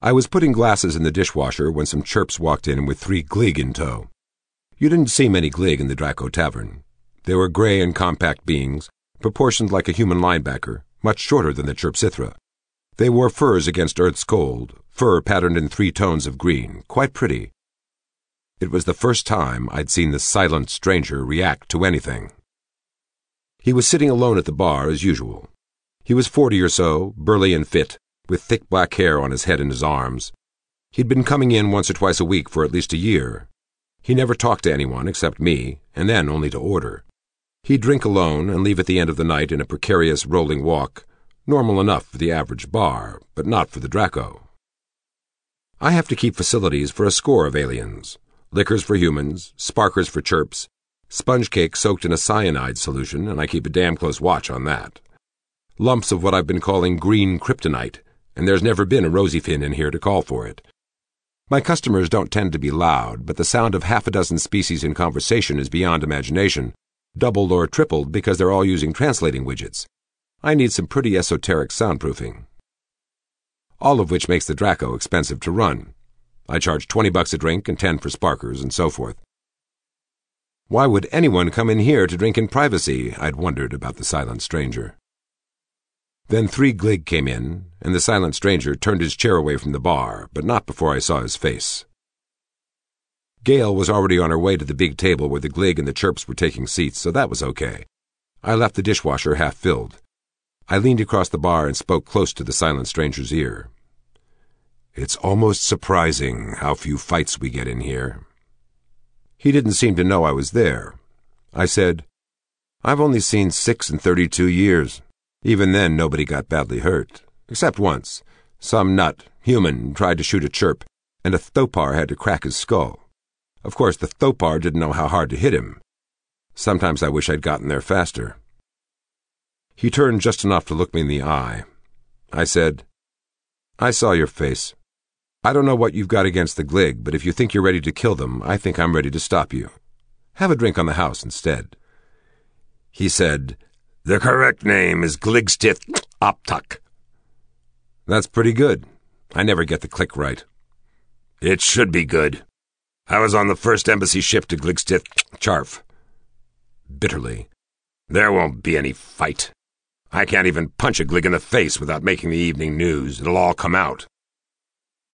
I was putting glasses in the dishwasher when some chirps walked in with 3 glig in tow. You didn't see many glig in the Draco Tavern. They were gray and compact beings, proportioned like a human linebacker, much shorter than the Chirpsithra. They wore furs against Earth's cold, fur patterned in 3 tones of green, quite pretty. It was the first time I'd seen the silent stranger react to anything. He was sitting alone at the bar as usual. He was 40 or so, burly and fit, with thick black hair on his head and his arms. He'd been coming in once or twice a week for at least a year. He never talked to anyone except me, and then only to order. He'd drink alone and leave at the end of the night in a precarious rolling walk, normal enough for the average bar, but not for the Draco. I have to keep facilities for a score of aliens. Liquors for humans, sparkers for chirps, sponge cake soaked in a cyanide solution, and I keep a damn close watch on that. Lumps of what I've been calling green kryptonite, and there's never been a rosy fin in here to call for it. My customers don't tend to be loud, but the sound of 6 species in conversation is beyond imagination, doubled or tripled because they're all using translating widgets. I need some pretty esoteric soundproofing. All of which makes the Draco expensive to run. I charge $20 a drink and 10 for sparkers and so forth. Why would anyone come in here to drink in privacy? I'd wondered about the silent stranger. Then 3 glig came in, and the silent stranger turned his chair away from the bar, but not before I saw his face. Gail was already on her way to the big table where the glig and the chirps were taking seats, so that was okay. I left the dishwasher half filled. I leaned across the bar and spoke close to the silent stranger's ear. It's almost surprising how few fights we get in here. He didn't seem to know I was there. I said, I've only seen 6 in 32 years. Even then, nobody got badly hurt. Except once. Some nut, human, tried to shoot a chirp, and a Thopar had to crack his skull. Of course, the Thopar didn't know how hard to hit him. Sometimes I wish I'd gotten there faster. He turned just enough to look me in the eye. I said, I saw your face. I don't know what you've got against the glig, but if you think you're ready to kill them, I think I'm ready to stop you. Have a drink on the house instead. He said, The correct name is Gligstith Optuk. That's pretty good. I never get the click right. It should be good. I was on the first embassy ship to Gligstith Charf. Bitterly. There won't be any fight. I can't even punch a glig in the face without making the evening news. It'll all come out.